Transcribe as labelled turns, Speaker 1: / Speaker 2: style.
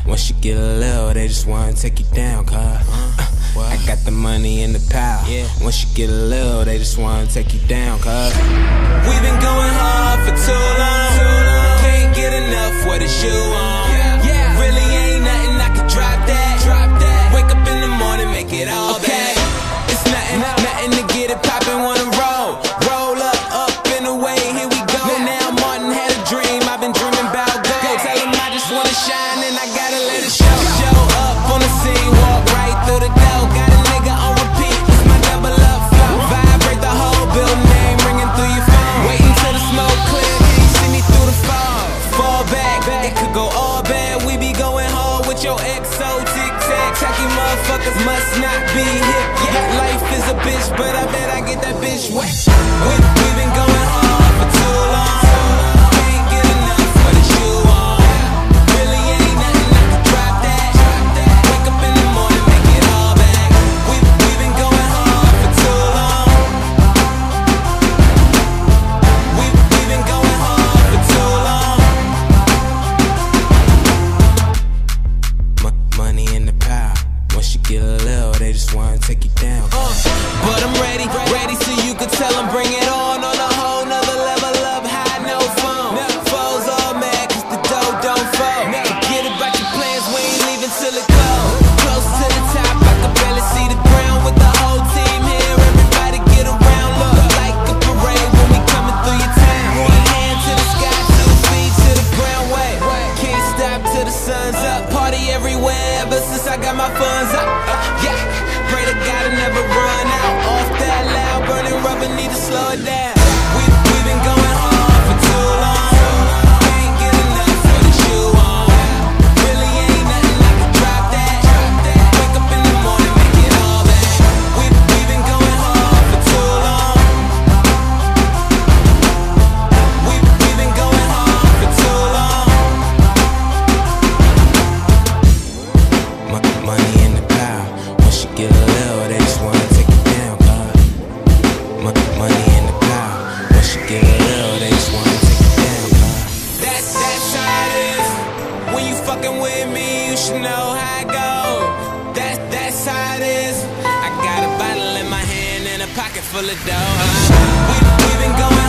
Speaker 1: Once you get a little, they just wanna take you down, cuz I got the money and the power. Once you get a little, they just wanna take you down, cuz we've been going hard for too long. Can't get enough, what is you on? Really ain't nothing, I could drop that. Wake up in the morning, make it all back. It's nothing to get it poppin', wanna roll up and away, here we go. Now Martin had a dream, I've been dreaming about gold. Tell him I just wanna shine and I gotta let it show. Show up on the scene, walk right through the door. Got a nigga on repeat, it's my double up flow. Vibrate the whole building, name ringing through your phone. Waiting till the smoke clear, can you see me through the fog? Fall back, it could go all bad. We be going hard with your XO tic-tac. Tacky motherfuckers must not be hip. Life is a bitch, but I bet I get that bitch wet. We've been going hard for too long. Can't get enough, what is you on? Really ain't nothing, I could drop that. Wake up in the morning, make it all back. We've been going hard for too long. We've been going hard for too long. Money in the power. Once you get a little, they just wanna take you down. But I'm ready so you can tell them bring it on a whole nother level up high, no phone. Foes all mad cause the dough don't fall. Forget about your plans, we ain't leaving till it close. Close to the top, I can barely see the ground with the whole team here. Everybody get around, look like a parade when we coming through your town. One hand to the sky, 2 feet to the ground, wait. Can't stop till the sun's up. Party everywhere ever since I got my funds up. Yeah, pray to God I never run out. Off that loud, burning rubber, need to slow it down. We've been going hard for too long. Can't get enough, what is you on? Really ain't nothing, I could drop that. Wake up in the morning, make it all back. We've been going hard for too long. We've been going hard for too long. Money in the power. Once you get a little, they just wanna take you down, cuz money in the power. Once you get a little, they just wanna take you down, cuz that's how it is. When you fucking with me, you should know how it goes. That's how it is. I got a bottle in my hand and a pocket full of dough. We've been going